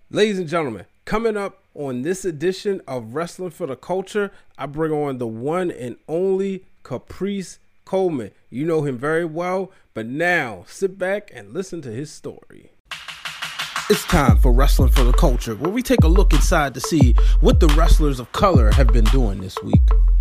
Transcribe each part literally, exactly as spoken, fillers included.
Ladies and gentlemen, coming up on this edition of Wrestling for the Culture, I bring on the one and only Caprice Coleman. You know him very well, but now sit back and listen to his story. It's time for Wrestling for the Culture, where we take a look inside to see what the wrestlers of color have been doing this week.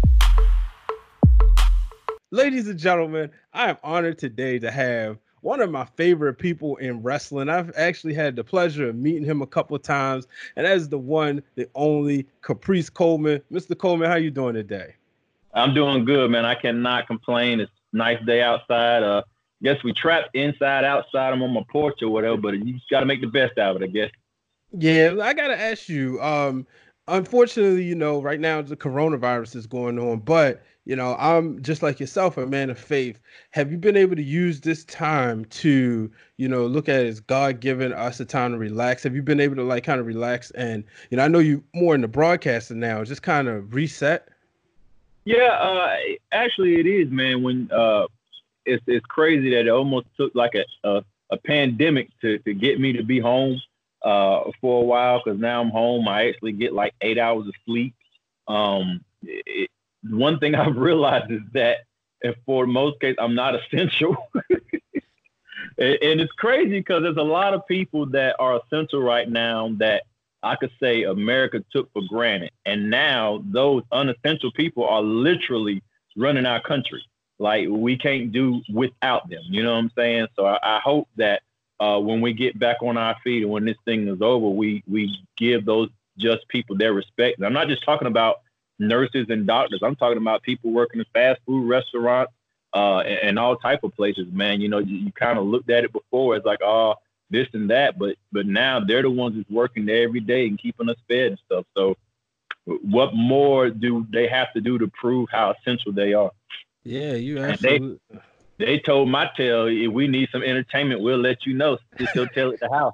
Ladies and gentlemen, I am honored today to have one of my favorite people in wrestling. I've actually had the pleasure of meeting him a couple of times, and that is the one, the only Caprice Coleman. Mister Coleman, how you doing today? I'm doing good, man. I cannot complain. It's a nice day outside. Uh, guess we trapped inside, outside. I'm on my porch or whatever, but you just got to make the best out of it, I guess. Yeah, I gotta ask you. Um, unfortunately, you know, right now the coronavirus is going on, but you know, I'm just like yourself, a man of faith. Have you been able to use this time to, you know, look at it as God giving us a time to relax? Have you been able to like kind of relax and, you know, I know you more in the broadcasting now, just kind of reset? Yeah, uh, actually, it is, man. When uh, it's it's crazy that it almost took like a a, a pandemic to to get me to be home uh, for a while, because now I'm home. I actually get like eight hours of sleep. Um, it, one thing I've realized is that, if for most cases, I'm not essential. And, and it's crazy because there's a lot of people that are essential right now that I could say America took for granted. And now those unessential people are literally running our country. Like, we can't do without them. You know what I'm saying? So I, I hope that uh, when we get back on our feet and when this thing is over, we we give those just people their respect. And I'm not just talking about nurses and doctors. I'm talking about people working in fast food restaurants, uh, and, and all type of places, man. You know, you, you kind of looked at it before as like, oh, this and that, but but now they're the ones who's working there every day and keeping us fed and stuff. So what more do they have to do to prove how essential they are? Yeah, you And they absolutely. they told my tail, if we need some entertainment, we'll let you know. Just go tell it the house.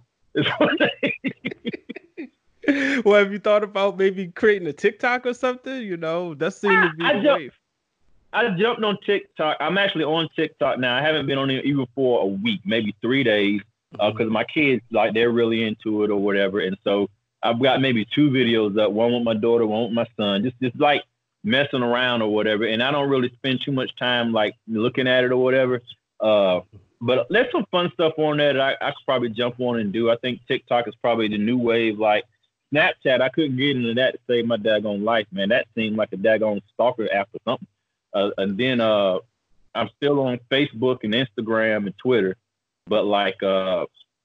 Well, have you thought about maybe creating a TikTok or something? You know, that seemed I, to be I the jumped wave. I jumped on TikTok. I'm actually on TikTok now. I haven't been on it even for a week, maybe three days, because uh, my kids, like, they're really into it or whatever. And so I've got maybe two videos up, one with my daughter, one with my son, just just like messing around or whatever. And I don't really spend too much time like looking at it or whatever. Uh, but there's some fun stuff on there that I, I could probably jump on and do. I think TikTok is probably the new wave. Like Snapchat, I couldn't get into that to save my daggone life, man. That seemed like a daggone stalker app or something. Uh, and then uh, I'm still on Facebook and Instagram and Twitter, but like uh,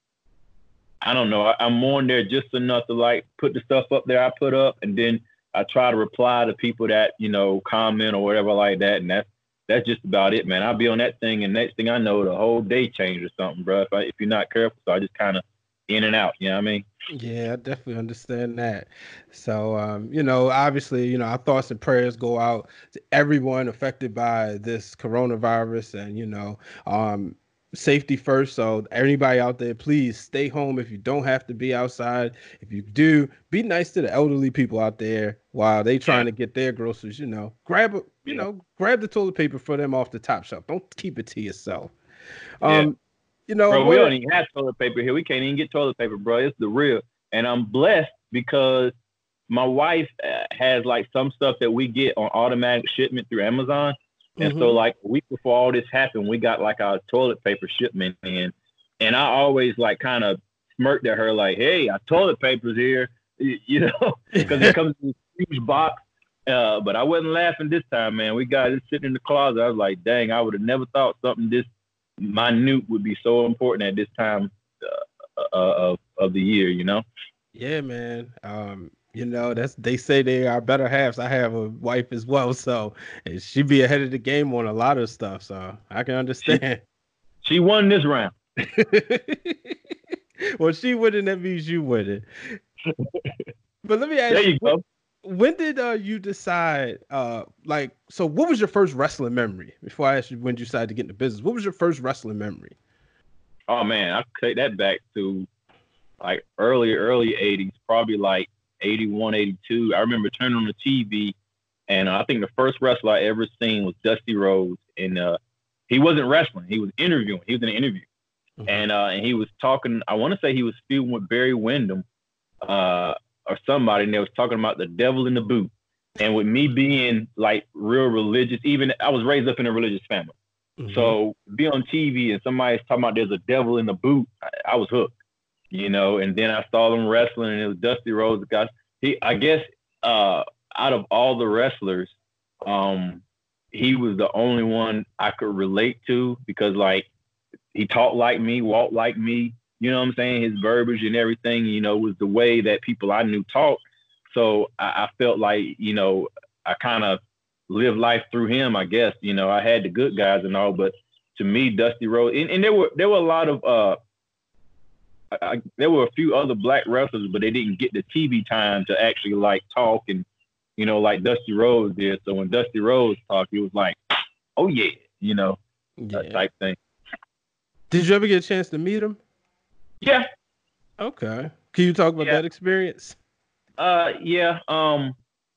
I don't know, I, I'm on there just enough to like put the stuff up there I put up, and then I try to reply to people that, you know, comment or whatever like that, and that's that's just about it, man. I'll be on that thing, and next thing I know, the whole day changed or something, bro. If I, if you're not careful, so I just kind of in and out. You know what I mean? Yeah, I definitely understand that. So, um, you know, obviously, you know, our thoughts and prayers go out to everyone affected by this coronavirus, and you know, um, safety first. So, anybody out there, please stay home if you don't have to be outside. If you do, be nice to the elderly people out there while they Yeah, trying to get their groceries. You know, grab a, you yeah, know, grab the toilet paper for them off the top shelf. Don't keep it to yourself. yeah. Um, you know, I Bro, we want don't to. even have toilet paper here. We can't even get toilet paper, bro. It's the real. And I'm blessed because my wife uh, has like some stuff that we get on automatic shipment through Amazon. And so Mm-hmm. like a week before all this happened, we got like our toilet paper shipment in. And I always like kind of smirked at her like, hey, our toilet paper's here, you know, because it comes in this huge box. Uh, but I wasn't laughing this time, man. We got it sitting in the closet. I was like, dang, I would have never thought something this minute would be so important at this time uh, uh, of of the year, you know. Yeah, man. Um, you know, that's they say they are better halves. I have a wife as well, so and she be ahead of the game on a lot of stuff. So I can She understand. she won this round. Well, she wouldn't, that means you wouldn't. But let me There ask you, you when, go. when did uh, you decide? Uh, like, so what was your first wrestling memory? Before I ask you when you decided to get into business, what was your first wrestling memory? Oh man, I could take that back to like early early eighties, probably like eighty one, eighty two. I remember turning on the T V, and uh, I think the first wrestler I ever seen was Dusty Rhodes, and uh, he wasn't wrestling; he was interviewing. He was in an interview, Hmm. and uh, and he was talking. I want to say he was feuding with Barry Windham, uh, or somebody, and they was talking about the devil in the boot. And with me being like real religious, even I was raised up in a religious family. Mm-hmm. So be on T V and somebody's talking about there's a devil in the boot, I, I was hooked, you know. And then I saw them wrestling, and it was Dusty Rhodes. Guys, he, I guess, uh, out of all the wrestlers, um, he was the only one I could relate to because, like, he talked like me, walked like me. You know what I'm saying? His verbiage and everything, you know, was the way that people I knew talked. So I, I felt like, you know, I kind of lived life through him, I guess. You know, I had the good guys and all, but to me, Dusty Rhodes, and, and there were there were a lot of, uh, I, there were a few other black wrestlers, but they didn't get the T V time to actually like talk and, you know, like Dusty Rhodes did. So when Dusty Rhodes talked, it was like, oh yeah, you know, yeah. That type thing. Did you ever get a chance to meet him? Yeah. Okay. Can you talk about yeah. that experience? Uh, yeah. Um,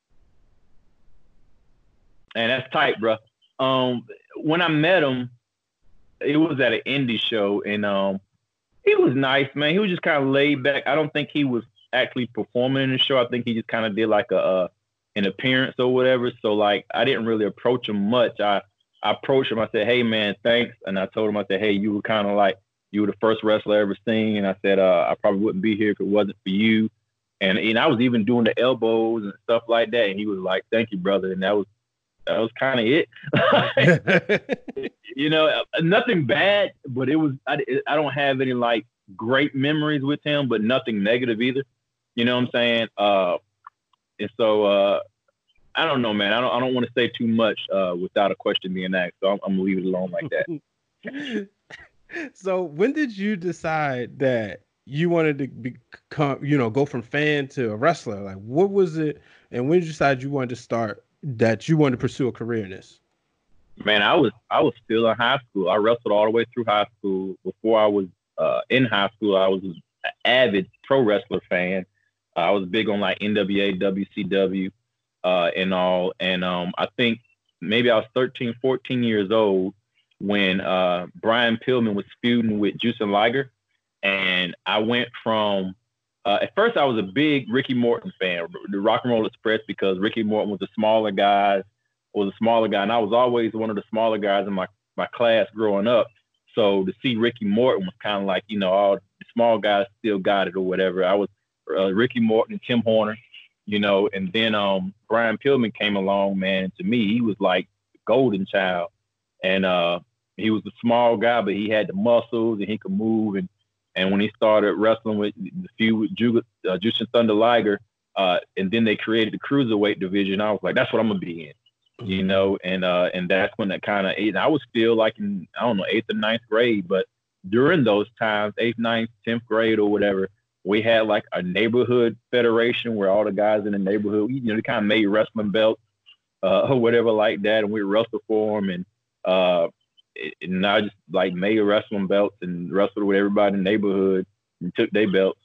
and that's tight, bro. Um, when I met him, it was at an indie show, and um, he was nice, man. He was just kind of laid back. I don't think he was actually performing in the show. I think he just kind of did like a uh, an appearance or whatever. So like, I didn't really approach him much. I I approached him. I said, "Hey, man, thanks." And I told him, I said, "Hey, you were kind of like you were the first wrestler I ever seen." And I said, uh, "I probably wouldn't be here if it wasn't for you." And and I was even doing the elbows and stuff like that. And he was like, "Thank you, brother." And that was that was kind of it. You know, nothing bad, but it was. I, I don't have any like great memories with him, but nothing negative either. You know what I'm saying? Uh, and so uh, I don't know, man. I don't. I don't want to say too much uh, without a question being asked. So I'm, I'm gonna leave it alone like that. So when did you decide that you wanted to become, you know, go from fan to a wrestler? Like, what was it? And when did you decide you wanted to start, that you wanted to pursue a career in this? Man, I was I was still in high school. I wrestled all the way through high school. Before I was uh, in high school, I was an avid pro wrestler fan. Uh, I was big on like N W A, W C W, uh, and all. And um, I think maybe I was thirteen, fourteen years old when uh, Brian Pillman was feuding with Jushin Liger. And I went from, uh, at first I was a big Ricky Morton fan, the Rock and Roll Express, because Ricky Morton was a smaller guy, was a smaller guy. And I was always one of the smaller guys in my, my class growing up. So to see Ricky Morton was kind of like, you know, all the small guys still got it or whatever. I was uh, Ricky Morton and Tim Horner, you know, and then um, Brian Pillman came along, man. And to me, he was like the golden child. And, uh, he was a small guy, but he had the muscles and he could move. And and when he started wrestling with the feud with Ju- uh, Jushin Thunder Liger, uh, and then they created the cruiserweight division, I was like, that's what I'm gonna be in, mm-hmm. you know. And uh, and that's when that kind of. I was still like in I don't know eighth or ninth grade, but during those times, eighth, ninth, tenth grade or whatever, we had like a neighborhood federation where all the guys in the neighborhood, you know, they kind of made wrestling belts uh, or whatever like that, and we wrestled for them and. Uh, And I just like made wrestling belts and wrestled with everybody in the neighborhood and took their belts.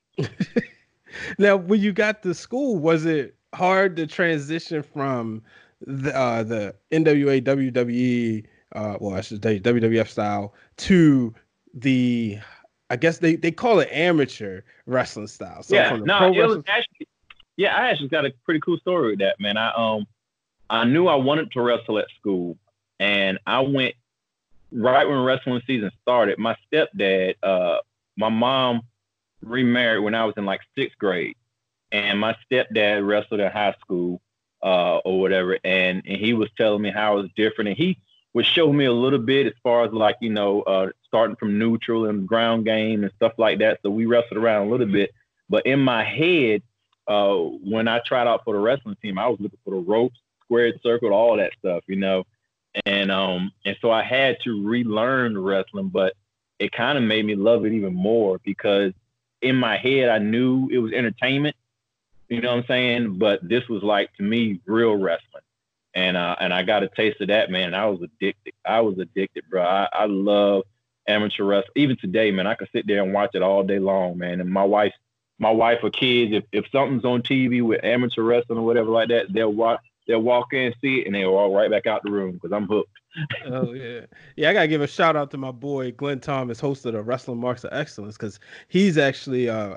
Now, when you got to school, was it hard to transition from the, uh, the N W A, W W E, uh, well, I should say W W F style to the, I guess they, they call it amateur wrestling style. So yeah, from the no, pro it wrestling... was actually, yeah, I actually got a pretty cool story with that, man. I um, I knew I wanted to wrestle at school, and I went. Right when wrestling season started, my stepdad, uh, my mom remarried when I was in like sixth grade, and my stepdad wrestled in high school uh, or whatever, and, and he was telling me how it was different, and he would show me a little bit as far as like, you know, uh, starting from neutral and ground game and stuff like that, so we wrestled around a little bit, but in my head, uh, when I tried out for the wrestling team, I was looking for the ropes, squared circle, all that stuff, you know. And um and so I had to relearn wrestling, but it kind of made me love it even more because in my head I knew it was entertainment, you know what I'm saying? But this was like to me real wrestling, and uh, and I got a taste of that, man. And I was addicted. I was addicted, bro. I, I love amateur wrestling. Even today, man, I could sit there and watch it all day long, man. And my wife, my wife or kids, if if something's on T V with amateur wrestling or whatever like that, they'll watch. They'll walk in, see it, and they'll walk right back out the room because I'm hooked. Oh, yeah. Yeah, I got to give a shout out to my boy, Glenn Thomas, host of the Wrestling Marks of Excellence, because he's actually uh, a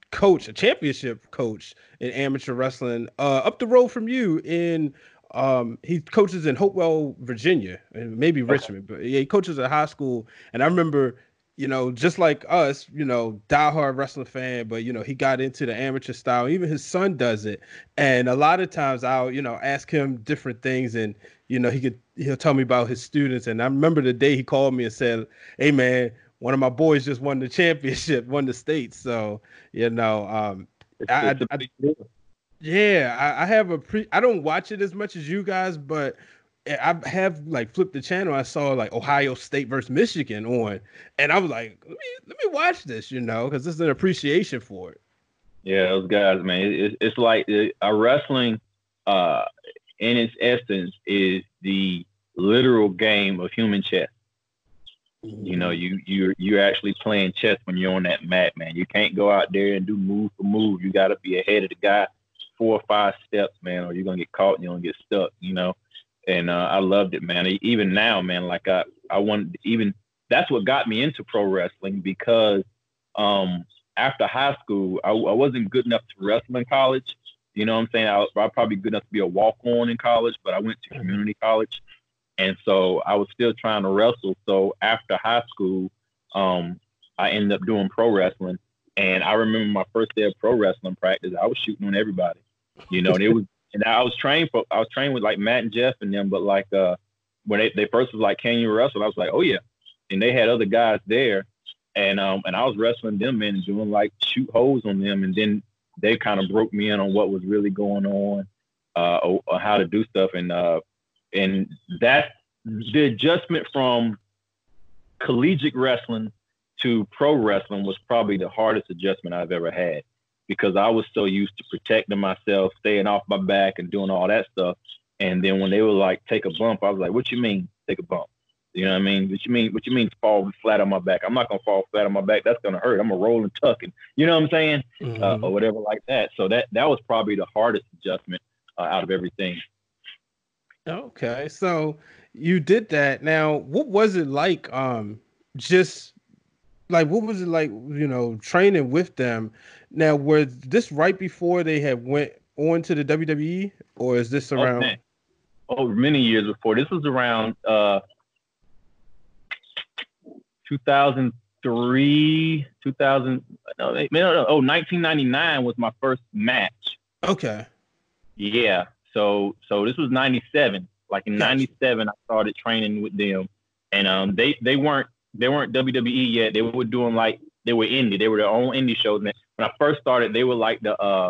coach, a championship coach in amateur wrestling, uh, up the road from you in. Um, he coaches in Hopewell, Virginia, and maybe Okay. Richmond, but yeah, he coaches at high school. And I remember, you know, just like us, you know, diehard wrestling fan, but you know, he got into the amateur style. Even his son does it, and a lot of times I'll, you know, ask him different things, and you know, he could he'll tell me about his students. And I remember the day he called me and said, "Hey, man, one of my boys just won the championship, won the state." So you know, um, It's, I, it's a I big deal. yeah, I, I have a pre. I don't watch it as much as you guys, but I have like flipped the channel. I saw like Ohio State versus Michigan on, and I was like, let me let me watch this, you know, because there's an appreciation for it. Yeah, those guys, man. It, it's like uh, a wrestling, uh, in its essence, is the literal game of human chess. You know, Mhm. you you you're actually playing chess when you're on that mat, man. You can't go out there and do move for move. You got to be ahead of the guy four or five steps, man, or you're gonna get caught and you're gonna get stuck. You know, and uh, I loved it, man. E- Even now, man, like I I wanted even that's what got me into pro wrestling because um after high school I, I wasn't good enough to wrestle in college. You know what I'm saying? I was, I was probably good enough to be a walk on in college, but I went to Mhm. community college and so I was still trying to wrestle. So after high school, um, I ended up doing pro wrestling. And I remember my first day of pro wrestling practice, I was shooting on everybody, you know, and it was, and I was trained for, I was trained with like Matt and Jeff and them, but like, uh, when they, they first was like, can you wrestle? I was like, oh yeah. And they had other guys there. And, um, and I was wrestling them in and doing like shoot holes on them. And then they kind of broke me in on what was really going on, uh, or, or how to do stuff. And, uh, and that the adjustment from collegiate wrestling to pro wrestling was probably the hardest adjustment I've ever had because I was so used to protecting myself, staying off my back and doing all that stuff. And then when they were like, take a bump, I was like, what you mean take a bump? You know what I mean? What you mean? What you mean fall flat on my back? I'm not gonna fall flat on my back. That's gonna hurt. I'm gonna roll and tuck, and you know what I'm saying, uh, Mhm. or whatever like that. So that that was probably the hardest adjustment uh, out of everything. Okay, so you did that. Now, what was it like? Um, just like what was it like? You know, training with them. Now, was this right before they had went on to the W W E, or is this Oh man, around? oh many years before. This was around uh, two thousand three, two thousand. No, no, no, oh, nineteen ninety-nine was my first match. Okay, Yeah. So so this was ninety-seven. Like in gotcha. ninety-seven, I started training with them, and um, they they weren't they weren't W W E yet. They were doing like they were indie. They were their own indie shows. And when I first started, they were like the uh,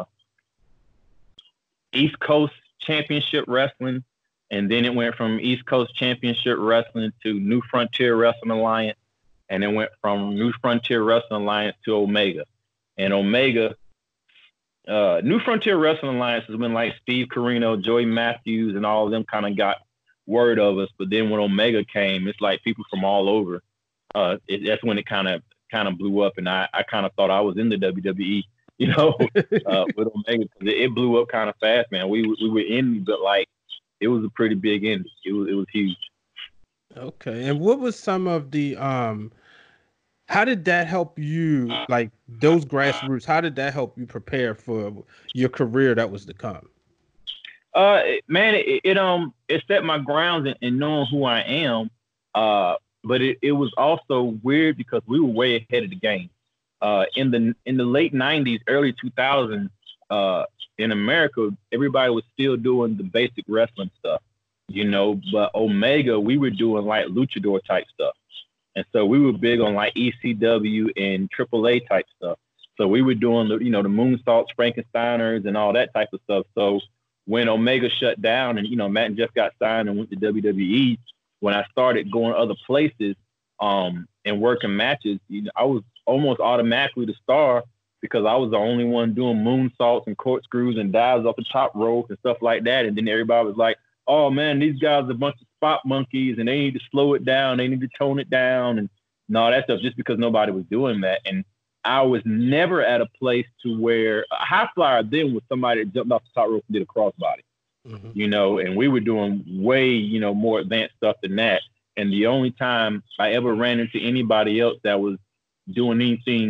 East Coast Championship Wrestling, and then it went from East Coast Championship Wrestling to New Frontier Wrestling Alliance, and it went from New Frontier Wrestling Alliance to Omega. And Omega, uh, New Frontier Wrestling Alliance is when like Steve Corino, Joey Matthews, and all of them kind of got word of us. But then when Omega came, it's like people from all over. Uh, it, that's when it kind of kind of blew up, and I, I kind of thought I was in the W W E, you know, uh, with Omega. It, it blew up kind of fast, man. We we were in, but like it was a pretty big end. It was it was huge. Okay, and what was some of the um? How did that help you? Like those grassroots, how did that help you prepare for your career that was to come? Uh, it- man, it, it um it set my grounds in, in knowing who I am. Uh, but it, it was also weird because we were way ahead of the game. Uh, in the in the late nineties, early two thousands, uh, in America, everybody was still doing the basic wrestling stuff, you know. But Omega, we were doing like luchador type stuff. And so we were big on like E C W and triple A type stuff. So we were doing the, you know, the moonsaults, Frankensteiners, and all that type of stuff. So when Omega shut down and, you know, Matt and Jeff got signed and went to W W E, when I started going other places um, and working matches, you know, I was almost automatically the star because I was the only one doing moonsaults and corkscrews and dives off the top rope and stuff like that. And then everybody was like, oh man, these guys are a bunch of spot monkeys and they need to slow it down. They need to tone it down and, and all that stuff just because nobody was doing that. And I was never at a place to where a high flyer then was somebody that jumped off the top rope and did a crossbody, Mhm. you know, and we were doing way, you know, more advanced stuff than that. And the only time I ever ran into anybody else that was doing anything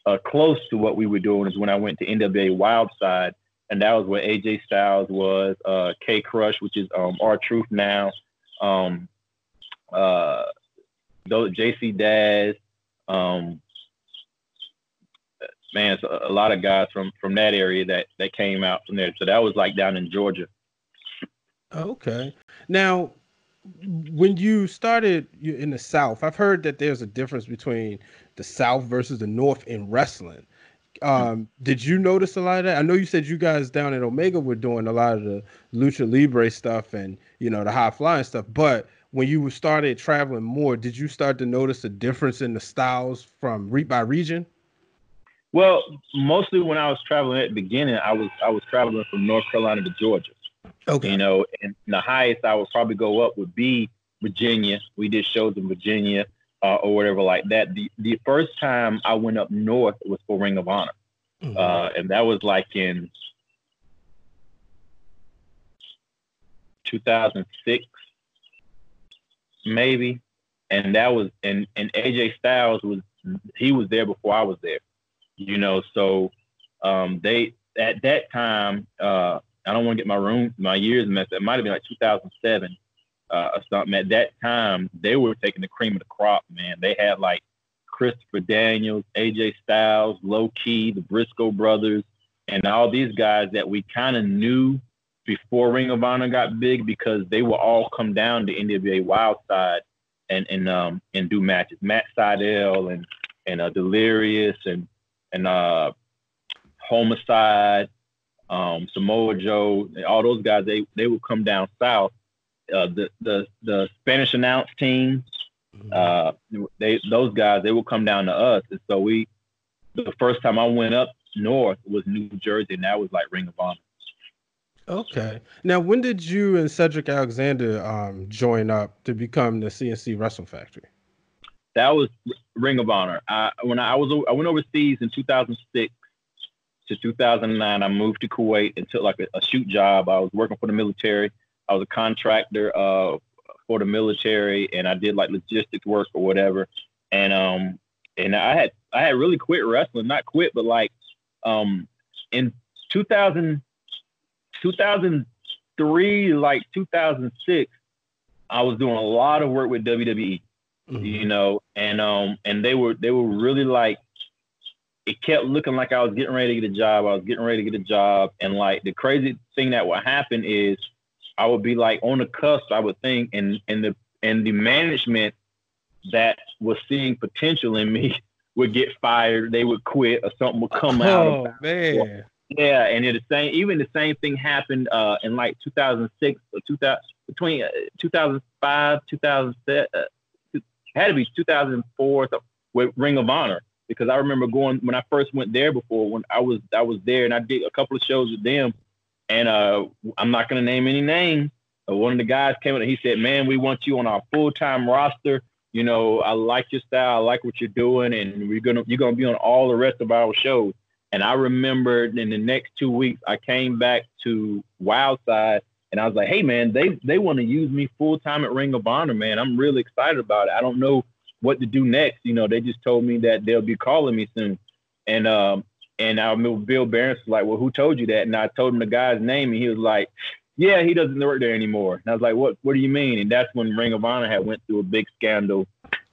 uh, close to what we were doing is when I went to N W A Wildside, and that was where A J Styles was, uh, K Crush, which is um, R-Truth now, um, uh, J C Daz, um, man, it's a, a lot of guys from from that area that that came out from there. So that was like down in Georgia. Okay. Now, when you started in the South, I've heard that there's a difference between the South versus the North in wrestling. Um, did you notice a lot of that? I know you said you guys down at Omega were doing a lot of the lucha libre stuff and, you know, the high flying stuff, but when you started traveling more, did you start to notice a difference in the styles from re- by region? Well, mostly when I was traveling at the beginning, I was I was traveling from North Carolina to Georgia. Okay. You know, and the highest I would probably go up would be Virginia. We did shows in Virginia uh, or whatever like that. The the first time I went up north was for Ring of Honor. Mm-hmm. Uh, and that was like in two thousand six, maybe. And that was, and, and A J Styles was, he was there before I was there, you know? So um, they, at that time, uh, I don't want to get my room, my years messed up. It might've been like two thousand seven uh, or something. At that time, they were taking the cream of the crop, man. They had like Christopher Daniels, A J Styles, Low Key, the Briscoe brothers, and all these guys that we kind of knew before Ring of Honor got big because they would all come down to N W A Wildside and and um and do matches. Matt Sydal and and uh, Delirious and and uh, Homicide, um, Samoa Joe, all those guys. They they would come down south. Uh, the the the Spanish announce team. Uh, they those guys they would come down to us, and so we. The first time I went up north was New Jersey, and that was like Ring of Honor. Okay. Now, when did you and Cedric Alexander um, join up to become the C N C Wrestle Factory? That was Ring of Honor. I, when I was I went overseas in two thousand six to two thousand nine, I moved to Kuwait and took like a, a shoot job. I was working for the military. I was a contractor uh, for the military, and I did like logistics work or whatever. And um, and I had I had really quit wrestling, not quit, but like um, in two thousand. two thousand three, like two thousand six, I was doing a lot of work with W W E, mm-hmm. you know, and um, and they were they were really like, it kept looking like I was getting ready to get a job. I was getting ready to get a job, and like the crazy thing that would happen is, I would be like on the cusp, I would think, and and the and the management that was seeing potential in me would get fired. They would quit, or something would come oh, out. Oh man. Yeah, and it the same. Even the same thing happened uh, in like two thousand six or two thousand between uh, two thousand five, two thousand seven, uh, had to be two thousand four with Ring of Honor, because I remember going when I first went there before when I was I was there and I did a couple of shows with them, and uh, I'm not gonna name any names. Uh, one of the guys came in and he said, "Man, we want you on our full time roster. You know, I like your style, I like what you're doing, and we're gonna you're gonna be on all the rest of our shows." And I remember in the next two weeks, I came back to Wildside and I was like, hey, man, they, they want to use me full time at Ring of Honor, man. I'm really excited about it. I don't know what to do next. You know, they just told me that they'll be calling me soon. And um, and I remember Bill Barron was like, well, who told you that? And I told him the guy's name, and he was like, yeah, he doesn't work there anymore. And I was like, what, what do you mean? And that's when Ring of Honor had went through a big scandal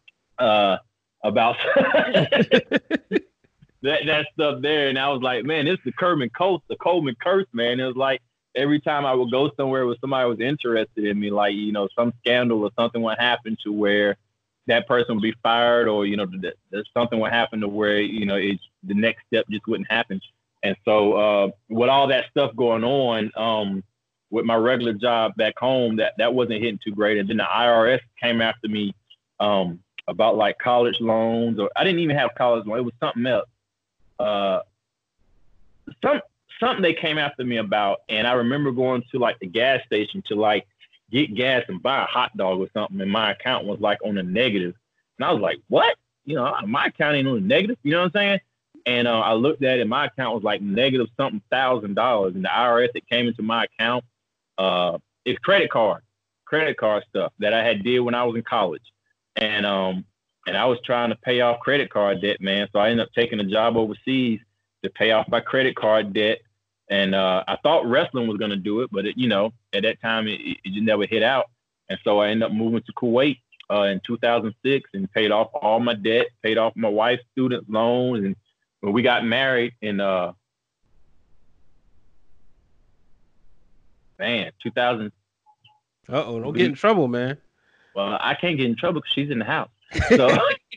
uh, about that that stuff there, and I was like, man, this is the Coleman curse, the Coleman curse, man. It was like every time I would go somewhere where somebody was interested in me, like, you know, some scandal or something would happen to where that person would be fired, or you know, th- th- something would happen to where you know it's the next step just wouldn't happen. And so, uh, with all that stuff going on, um, with my regular job back home, that that wasn't hitting too great. And then the I R S came after me um, about like college loans, or I didn't even have college loans. It was something else. Uh, some something they came after me about, and I remember going to like the gas station to like get gas and buy a hot dog or something, and my account was like on the negative, and I was like, what? You know, my account ain't on the negative. You know what I'm saying? And uh, I looked at it, and my account was like negative something thousand dollars, and the I R S that came into my account, uh, it's credit card, credit card stuff that I had did when I was in college, and um. and I was trying to pay off credit card debt, man. So I ended up taking a job overseas to pay off my credit card debt. And uh, I thought wrestling was going to do it, but it, you know, at that time it, it just never hit out. And so I ended up moving to Kuwait uh, in two thousand six and paid off all my debt, paid off my wife's student loans. And when we got married in, uh, man, two thousand. Uh-oh, don't get in trouble, man. Well, I can't get in trouble because she's in the house. So,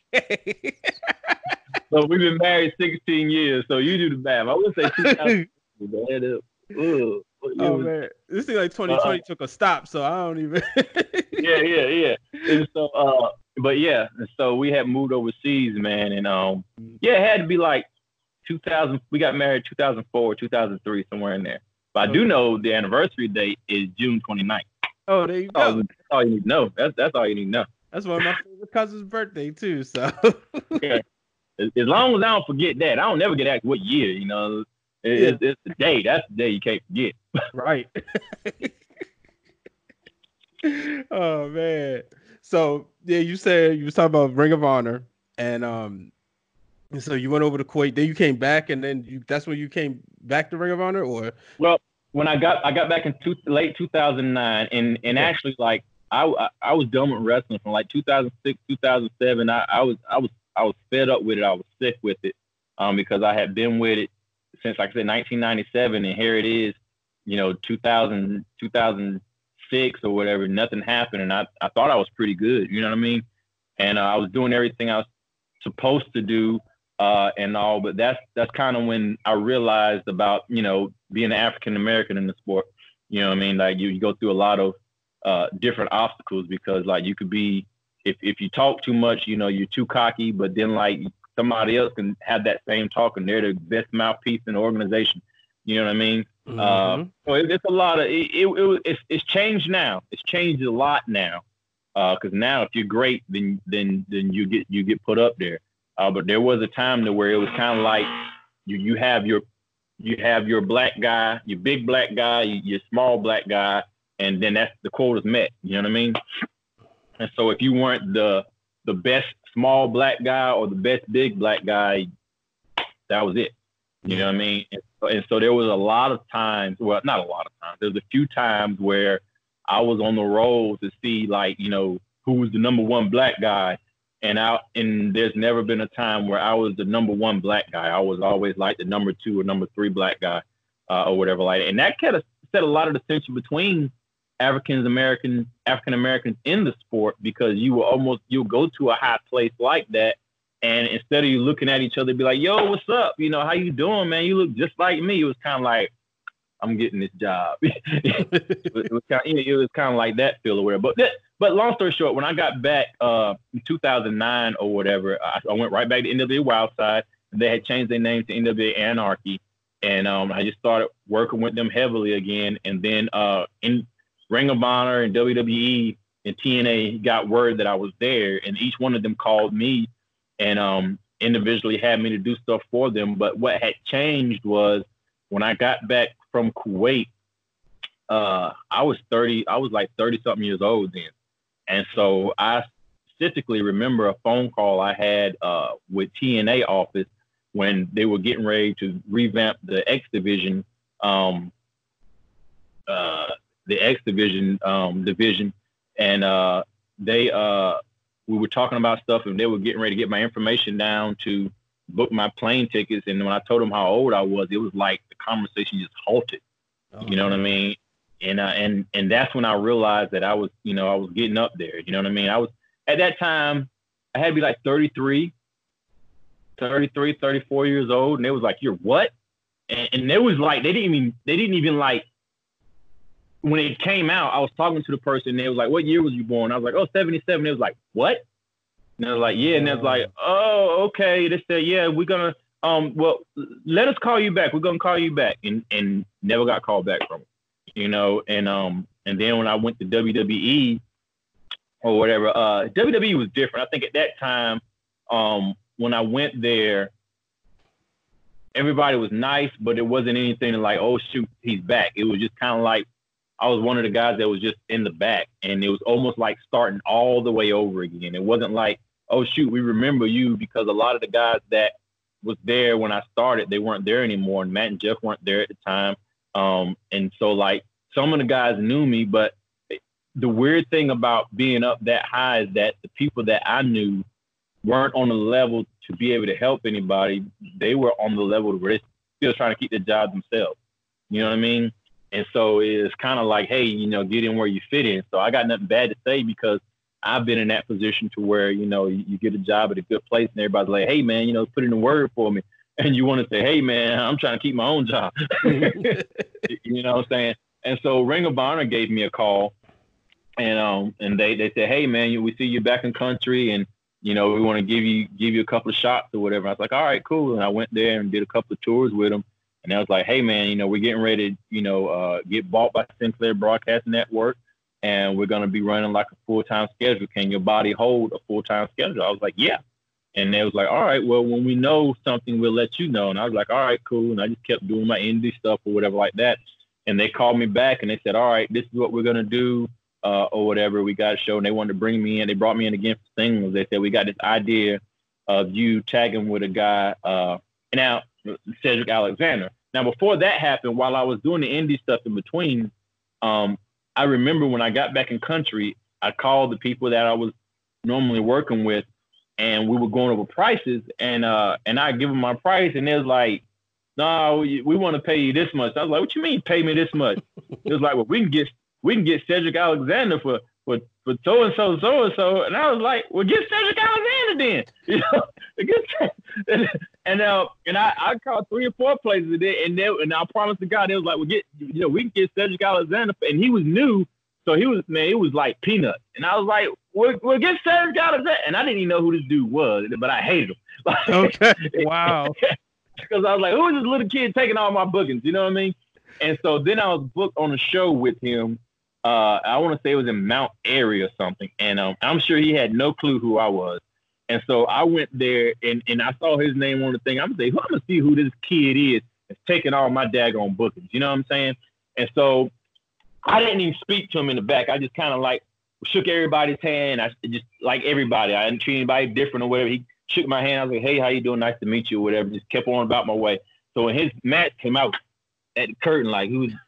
so we've been married sixteen years. So you do the math. I would say two thousand. Ugh. Oh was, man, this thing like twenty twenty uh, took a stop, so I don't even. yeah, yeah, yeah. And so, uh, but yeah, and so we had moved overseas, man, and um, yeah, it had to be like two thousand. We got married two thousand four, two thousand three, somewhere in there. But I do know the anniversary date is June twenty-ninth. Oh, there you go. Oh, that's all you need to know. That's that's all you need to know. That's one of my favorite cousin's birthday too. So yeah, as, as long as I don't forget that, I don't never get asked what year. You know, it, yeah. it's, it's the day. That's the day you can't forget. Right. Oh man. So yeah, you said you was talking about Ring of Honor, and um, and so you went over to Kuwait. Then you came back, and then you that's when you came back to Ring of Honor, or well. When I got I got back in two, late two thousand nine, and and yeah. actually like I, I I was done with wrestling from like two thousand six, two thousand seven. I, I was I was I was fed up with it. I was sick with it, um, because I had been with it since, like I said, nineteen ninety-seven, and here it is, you know, two thousand, two thousand six or whatever. Nothing happened, and I I thought I was pretty good. You know what I mean? And uh, I was doing everything I was supposed to do. Uh, and all, but that's that's kind of when I realized about, you know, being an African American in the sport. You know what I mean? Like you, you go through a lot of uh, different obstacles, because like you could be, if if you talk too much, you know, you're too cocky, but then like somebody else can have that same talk and they're the best mouthpiece in the organization. You know what I mean? Mm-hmm. Uh, so it, it's a lot of it. it, it it's, it's changed now. It's changed a lot now, because uh, now if you're great, then then then you get you get put up there. Uh, but there was a time to where it was kind of like you you have your you have your black guy, your big black guy, your small black guy, and then that's the quota's met. You know what I mean? And so if you weren't the the best small black guy or the best big black guy, that was it. You know what I mean? And so, and so there was a lot of times, well, not a lot of times. There was a few times where I was on the roll to see, like, you know, who was the number one black guy. And I, and there's never been a time where I was the number one black guy. I was always like the number two or number three black guy, uh, or whatever like that. And that kind of set a lot of the tension between African American African Americans in the sport, because you will almost you'll go to a high place like that, and instead of you looking at each other, be like, "Yo, what's up? You know, how you doing, man? You look just like me." It was kind of like, I'm getting this job. it was kind of, it was kind of like that feel or whatever. But that, but long story short, when I got back uh, in two thousand nine or whatever, I, I went right back to N W A Wildside. They had changed their name to N W A Anarchy, and um, I just started working with them heavily again. And then uh, in Ring of Honor and W W E and T N A got word that I was there, and each one of them called me and um, individually had me to do stuff for them. But what had changed was when I got back from Kuwait, uh, I was thirty. I was like thirty something years old then. And so I specifically remember a phone call I had uh, with T N A office when they were getting ready to revamp the X Division, um, uh, the X Division um, division, and uh, they uh, we were talking about stuff, and they were getting ready to get my information down to book my plane tickets. And when I told them how old I was, it was like the conversation just halted. Oh, you know what I mean? And uh, and and that's when I realized that I was, you know, I was getting up there. You know what I mean? I was at that time, I had to be like thirty-three, thirty-three, thirty-four years old, and they was like, "You're what?" And, and it was like they didn't even they didn't even like when it came out. I was talking to the person, and they was like, "What year was you born?" I was like, "Oh, seventy-seven." They was like, "What?" And I was like, "Yeah," and they was like, "Oh, okay." They said, "Yeah, we're gonna um, well, let us call you back. We're gonna call you back," and and never got called back from it. You know, and um, and then when I went to W W E or whatever, uh, W W E was different. I think at that time, um, when I went there, everybody was nice, but it wasn't anything like, "Oh shoot, he's back." It was just kind of like I was one of the guys that was just in the back, and it was almost like starting all the way over again. It wasn't like, oh shoot, we remember you because a lot of the guys that was there when I started, they weren't there anymore, and Matt and Jeff weren't there at the time. Um, and so like some of the guys knew me, but the weird thing about being up that high is that the people that I knew weren't on the level to be able to help anybody. They were on the level where they're still trying to keep their jobs themselves. You know what I mean? And so it's kind of like, hey, you know, get in where you fit in. So I got nothing bad to say because I've been in that position to where, you know, you, you get a job at a good place and everybody's like, hey, man, you know, put in a word for me. And you want to say, hey, man, I'm trying to keep my own job. You know what I'm saying? And so Ring of Honor gave me a call, and um and they, they said, hey, man, we see you back in country, and, you know, we want to give you give you a couple of shots or whatever. I was like, all right, cool. And I went there and did a couple of tours with them. And I was like, hey, man, you know, we're getting ready to, you know, uh, get bought by Sinclair Broadcast Network, and we're going to be running like a full-time schedule. Can your body hold a full-time schedule? I was like, yeah. And they was like, all right, well, when we know something, we'll let you know. And I was like, all right, cool. And I just kept doing my indie stuff or whatever like that. And they called me back and they said, all right, this is what we're going to do uh, or whatever. We got a show. And they wanted to bring me in. They brought me in again for singles. They said, we got this idea of you tagging with a guy. Uh, now, Cedric Alexander. Now, before that happened, while I was doing the indie stuff in between, um, I remember when I got back in country, I called the people that I was normally working with, and we were going over prices, and uh, and I give them my price, and they was like, no, we, we want to pay you this much. I was like, what you mean pay me this much? It was like, well, we can get we can get Cedric Alexander for for for so and so so and so, and I was like, well, get Cedric Alexander then, you know, get, and uh, and I, I called three or four places, and they, and, they, and I promised to God, they was like, well, get you know, we can get Cedric Alexander, and he was new. So he was, man, it was like peanuts. And I was like, we'll, we'll get Cedric Alexander. And I didn't even know who this dude was, but I hated him. Like, okay. Wow. Because I was like, who is this little kid taking all my bookings? You know what I mean? And so then I was booked on a show with him. Uh, I want to say it was in Mount Airy or something. And um, I'm sure he had no clue who I was. And so I went there and, and I saw his name on the thing. I'm going to say, I'm going to see who this kid is that's taking all my daggone bookings. You know what I'm saying? And so I didn't even speak to him in the back. I just kind of like shook everybody's hand. I just like everybody. I didn't treat anybody different or whatever. He shook my hand. I was like, hey, how you doing? Nice to meet you or whatever. Just kept on about my way. So when his match came out at the curtain, like he was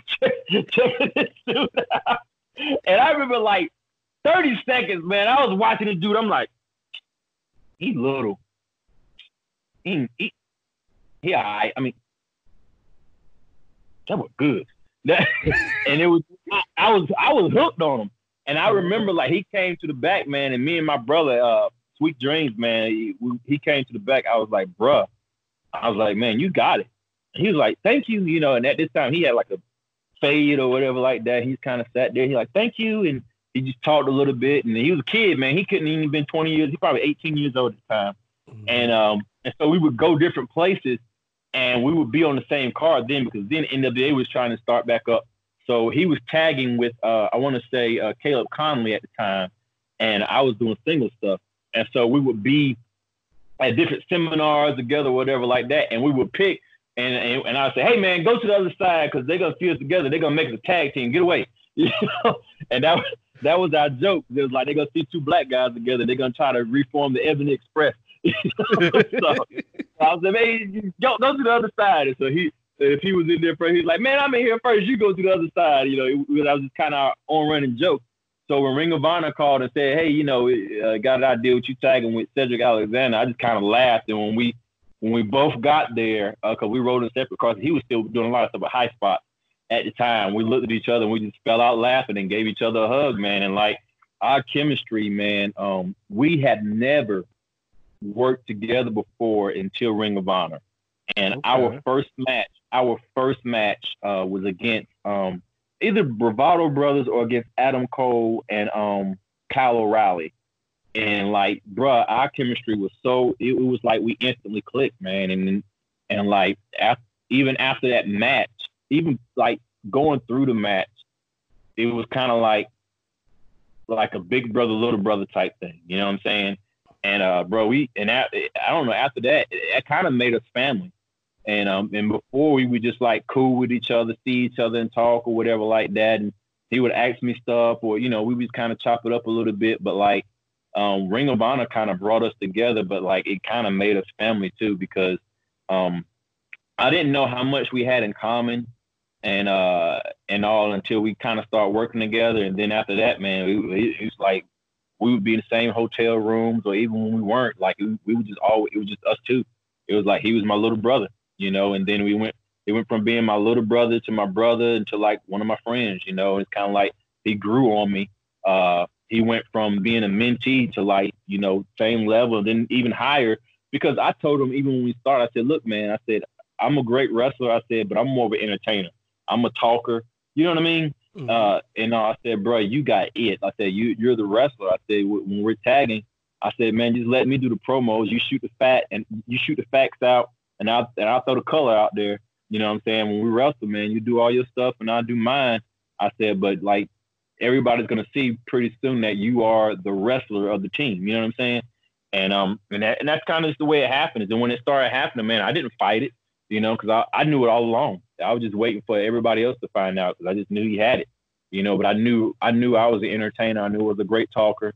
checking this dude out. And I remember like thirty seconds, man, I was watching this dude. I'm like, he little. He, he, he all right. I mean, that was good. And it was, I, I was, I was hooked on him. And I remember like he came to the back, man, and me and my brother, uh, Sweet Dreams, man, he, he came to the back. I was like, bruh, I was like, man, you got it. And he was like, thank you, you know. And at this time, he had like a fade or whatever like that. He's kind of sat there. He's like, thank you, and he just talked a little bit. And he was a kid, man. He couldn't even been twenty years. He's probably eighteen years old at the time. Mm-hmm. And um, and so we would go different places. And we would be on the same card then because then N W A was trying to start back up. So he was tagging with, uh, I want to say, uh, Caleb Conley at the time. And I was doing single stuff. And so we would be at different seminars together, whatever like that. And we would pick. And and, and I would say, hey, man, go to the other side because they're going to see us together. They're going to make us a tag team. Get away. You know? And that was, that was our joke. It was like they're going to see two black guys together. They're going to try to reform the Ebony Express. So I was like, man, go, go to the other side. And so he, if he was in there first, he's like, man, I'm in here first. You go to the other side. You know, it, that was just kind of our on running joke. So when Ring of Honor called and said, hey, you know, uh, got an idea with you tagging with Cedric Alexander, I just kind of laughed. And when we when we both got there, because uh, we rode in separate cars, he was still doing a lot of stuff at High Spot at the time. We looked at each other and we just fell out laughing and gave each other a hug, man. And like our chemistry, man, um, we had never worked together before until Ring of Honor. And okay. our first match, our first match uh, was against um, either Bravado Brothers or against Adam Cole and um, Kyle O'Reilly. And like, bruh, our chemistry was so, it, it was like we instantly clicked, man. And and like, after, even after that match, even like going through the match, it was kind of like, like a big brother, little brother type thing. You know what I'm saying? And, uh, bro, we, and I, I don't know, after that, it, it kind of made us family. And, um, and before we would just like cool with each other, see each other and talk or whatever like that. And he would ask me stuff or, you know, we would kind of chop it up a little bit. But like um, Ring of Honor kind of brought us together, but like it kind of made us family too because um, I didn't know how much we had in common and uh and all until we kind of started working together. And then after that, man, it, it was like we would be in the same hotel rooms, or even when we weren't, like we, we would just always, it was just us two. It was like he was my little brother, you know. And then we went, it went from being my little brother to my brother to like one of my friends, you know. It's kind of like he grew on me. Uh, he went from being a mentee to like, you know, same level, then even higher. Because I told him even when we started, I said, look, man, I said, I'm a great wrestler, I said, but I'm more of an entertainer. I'm a talker. You know what I mean? Mm-hmm. Uh, and uh, I said, bro, you got it. I said, you, you're the wrestler. I said, when we're tagging, I said, man, just let me do the promos. You shoot the fat and you shoot the facts out, and I'll, and I'll throw the color out there. You know what I'm saying? When we wrestle, man, you do all your stuff and I'll do mine. I said, but like, everybody's going to see pretty soon that you are the wrestler of the team. You know what I'm saying? And, um, and, that, and that's kind of just the way it happens. And when it started happening, man, I didn't fight it, you know, because I, I knew it all along. I was just waiting for everybody else to find out because I just knew he had it, you know. But I knew I knew I was an entertainer. I knew I was a great talker,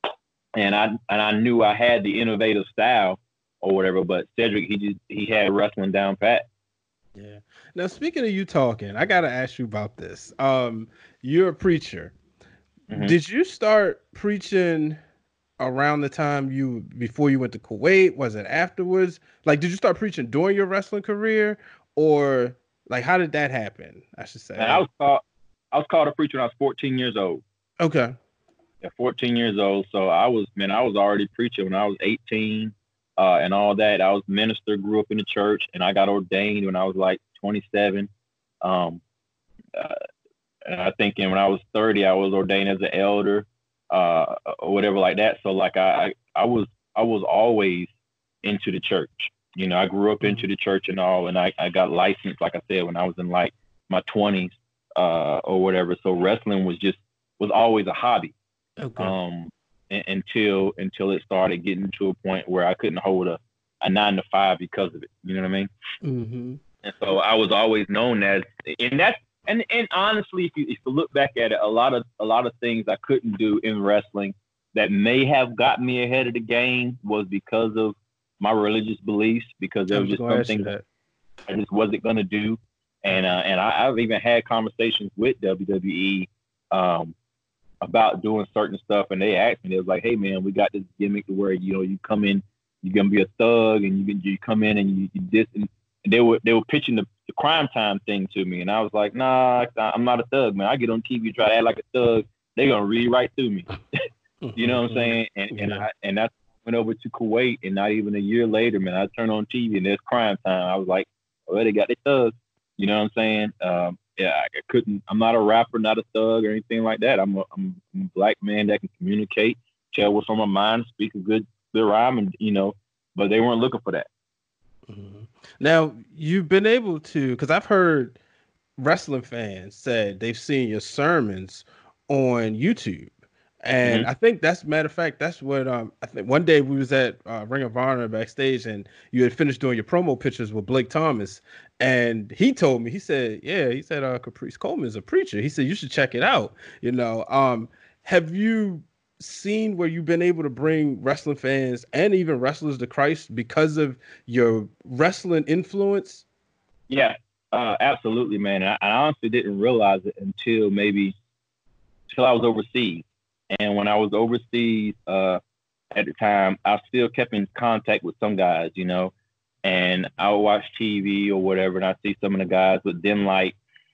and I and I knew I had the innovative style or whatever. But Cedric, he just he had wrestling down pat. Yeah. Now, speaking of you talking, I gotta ask you about this. Um, you're a preacher. Mm-hmm. Did you start preaching around the time you before you went to Kuwait? Was it afterwards? Like, did you start preaching during your wrestling career, or like how did that happen? I should say. Man, I was called I was called a preacher when I was fourteen years old. Okay. Yeah, fourteen years old. So I was man, I was already preaching when I was eighteen, uh, and all that. I was minister, grew up in the church, and I got ordained when I was like twenty-seven. Um, uh, and I think when I was thirty, I was ordained as an elder, uh, or whatever like that. So like I, I was I was always into the church. You know, I grew up into the church and all, and I, I got licensed, like I said, when I was in like my twenties, uh, or whatever. So wrestling was just was always a hobby. Okay. Um, and, until until it started getting to a point where I couldn't hold a, a nine to five because of it. You know what I mean? Mm-hmm. And so I was always known as, and that's and and honestly, if you, if you look back at it, a lot of a lot of things I couldn't do in wrestling that may have got me ahead of the game was because of my religious beliefs, because there was just something that I just wasn't gonna do. And uh, and I, I've even had conversations with W W E um, about doing certain stuff, and they asked me, they was like, "Hey man, we got this gimmick to where you know you come in, you're gonna be a thug, and you you come in and you, you this." And they were they were pitching the, the crime time thing to me, and I was like, "Nah, I'm not a thug, man. I get on T V, try to act like a thug, they're gonna read right through me." You know what I'm saying? And yeah. and I and that's went over to Kuwait, and not even a year later, man, I turned on T V and there's crime time. I was like, "Oh, they got their thugs." You know what I'm saying? Um, yeah, I couldn't. I'm not a rapper, not a thug or anything like that. I'm a, I'm a black man that can communicate, tell what's on my mind, speak a good, good rhyme, and you know. But they weren't looking for that. Mm-hmm. Now you've been able to, because I've heard wrestling fans said they've seen your sermons on YouTube. And mm-hmm. I think that's matter of fact, that's what um I think one day we was at uh, Ring of Honor backstage, and you had finished doing your promo pictures with Blake Thomas, and he told me, he said, yeah, he said uh Caprice Coleman is a preacher. He said you should check it out. You know, um, have you seen where you've been able to bring wrestling fans and even wrestlers to Christ because of your wrestling influence? Yeah, uh, absolutely, man. I, I honestly didn't realize it until maybe until I was overseas. And when I was overseas uh, at the time, I still kept in contact with some guys, you know, and I would watch T V or whatever, and I see some of the guys. But then, like,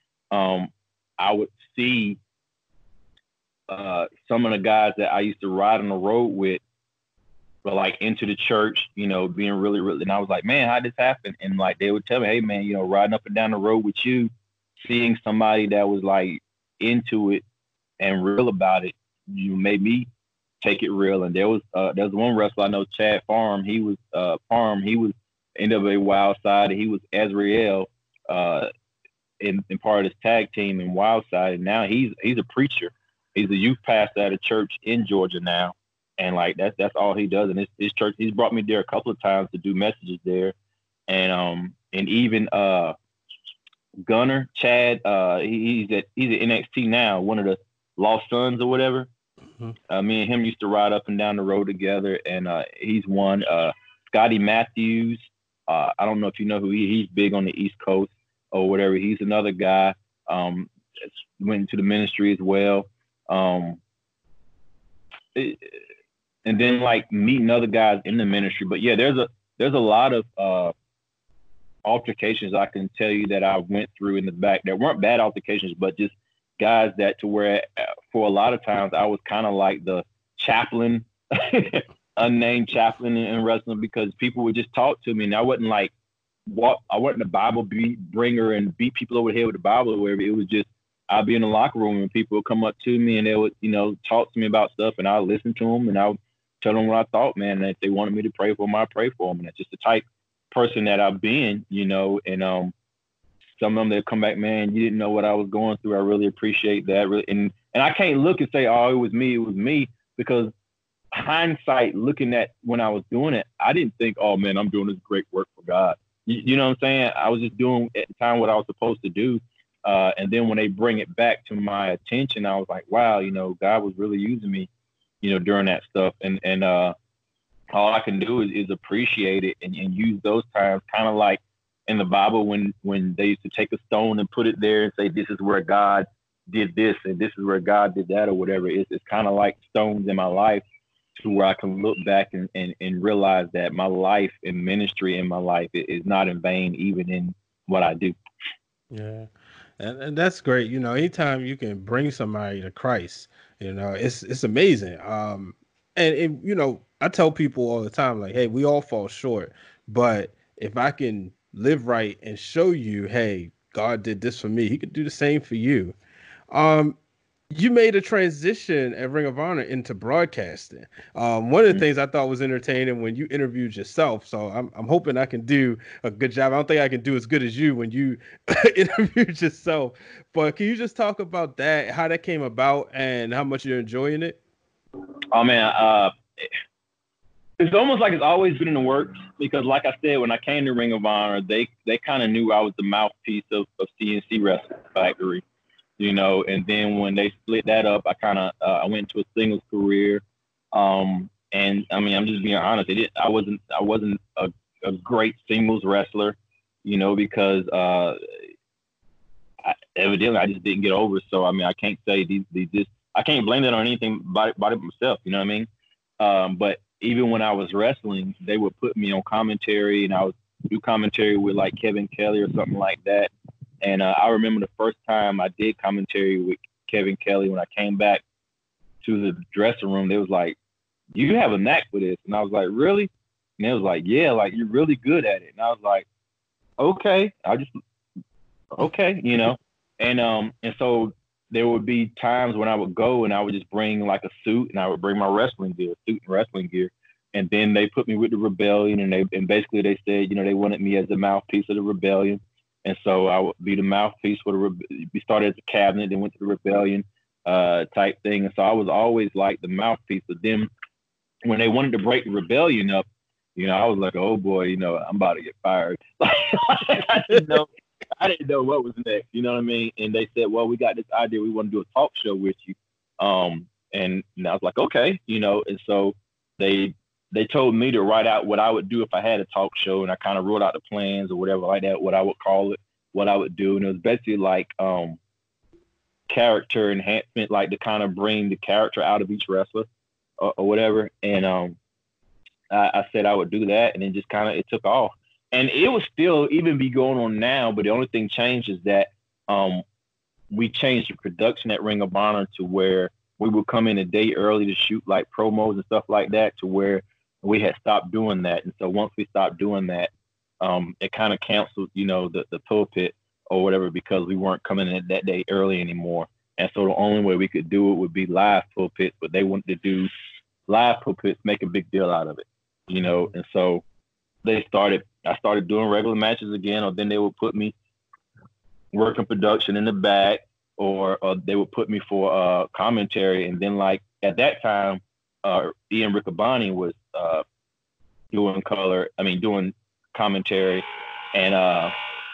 um, I would see uh, some of the guys that I used to ride on the road with, but like into the church, you know, being really, really. And I was like, man, how did this happen? And like they would tell me, hey, man, you know, riding up and down the road with you, seeing somebody that was like into it and real about it, you made me take it real. And there was uh, there was one wrestler I know, Chad Farm. He was uh, Farm. He was N W A Wild Side. He was Azrael uh, in, in part of his tag team in Wild Side. And now he's he's a preacher. He's a youth pastor at a church in Georgia now. And like that's that's all he does. And his, his church, he's brought me there a couple of times to do messages there. And um and even uh Gunner, Chad, uh he, he's at he's at N X T now, one of the Lost Sons or whatever. Mm-hmm. Uh, me and him used to ride up and down the road together, and uh, he's one. Uh, Scotty Matthews. Uh, I don't know if you know who he. He's big on the East Coast or whatever. He's another guy. Um, went into the ministry as well. Um, it, and then like meeting other guys in the ministry. But yeah, there's a there's a lot of uh, altercations I can tell you that I went through in the back. There weren't bad altercations, but just guys that to where for a lot of times I was kind of like the chaplain, unnamed chaplain in wrestling, because people would just talk to me, and I wasn't like what I wasn't a Bible beat bringer and beat people over the head with the Bible or whatever. It was just I'd be in the locker room and people would come up to me and they would, you know, talk to me about stuff, and I'd listen to them and I would tell them what I thought, man. And if they wanted me to pray for them, I pray for them. And that's just the type person that I've been, you know. And um, some of them that come back, man, you didn't know what I was going through. I really appreciate that. Really, and and I can't look and say, oh, it was me, it was me, because hindsight, looking at when I was doing it, I didn't think, oh man, I'm doing this great work for God. You, you know what I'm saying? I was just doing at the time what I was supposed to do. Uh, and then when they bring it back to my attention, I was like, wow, you know, God was really using me, you know, during that stuff. And and uh, all I can do is, is appreciate it and, and use those times, kind of like in the Bible when when they used to take a stone and put it there and say, this is where God did this and this is where God did that or whatever. It's, it's kind of like stones in my life, to where I can look back and, and, and realize that my life and ministry in my life is not in vain, even in what I do. Yeah. And, and that's great. You know, anytime you can bring somebody to Christ, you know, it's, it's amazing. Um, and, and, you know, I tell people all the time, like, hey, we all fall short, but if I can live right and show you, hey, God did this for me, he could do the same for you. Um, you made a transition at Ring of Honor into broadcasting. Um, one of the Mm-hmm. things I thought was entertaining when you interviewed yourself. So I'm, I'm hoping I can do a good job. I don't think I can do as good as you when you interviewed yourself. But can you just talk about that, how that came about, and how much you're enjoying it? Oh man, uh, it's almost like it's always been in the works, because, like I said, when I came to Ring of Honor, they they kind of knew I was the mouthpiece of, of C N C Wrestling Factory, you know. And then when they split that up, I kind of uh, I went into a singles career. Um, and I mean, I'm just being honest. It, I wasn't I wasn't a, a great singles wrestler, you know, because uh, I, evidently I just didn't get over. So I mean, I can't say these these just I can't blame that on anything about it, about it myself. You know what I mean? Um, but even when I was wrestling, they would put me on commentary, and I would do commentary with like Kevin Kelly or something like that. And uh, I remember the first time I did commentary with Kevin Kelly, when I came back to the dressing room, they was like, you have a knack for this. And I was like, really? And they was like, yeah, like you're really good at it. And I was like, okay, I just, okay, you know? And, um, and so there would be times when I would go and I would just bring like a suit, and I would bring my wrestling gear, suit and wrestling gear. And then they put me with the Rebellion, and they, and basically they said, you know, they wanted me as the mouthpiece of the Rebellion. And so I would be the mouthpiece for the, we started as a cabinet, then went to the Rebellion uh, type thing. And so I was always like the mouthpiece. But then when they wanted to break the Rebellion up, you know, I was like, oh boy, you know, I'm about to get fired. I didn't know. I didn't know what was next, you know what I mean? And they said, well, we got this idea. We want to do a talk show with you. Um, and, and I was like, okay, you know, and so they they told me to write out what I would do if I had a talk show, and I kind of wrote out the plans or whatever like that, what I would call it, what I would do. And it was basically like um, character enhancement, like to kind of bring the character out of each wrestler or, or whatever. And um, I, I said I would do that, and then just kind of it took off. And it will still even be going on now, but the only thing changed is that um, we changed the production at Ring of Honor to where we would come in a day early to shoot like promos and stuff like that, to where we had stopped doing that. And so once we stopped doing that, um, it kind of canceled, you know, the, the pulpit or whatever, because we weren't coming in that day early anymore. And so the only way we could do it would be live pulpits, but they wanted to do live pulpits, make a big deal out of it, you know. And so they started, I started doing regular matches again, or then they would put me working production in the back, or, or they would put me for uh, commentary. And then like at that time, uh, Ian Riccaboni was uh, doing color, I mean, doing commentary, and uh,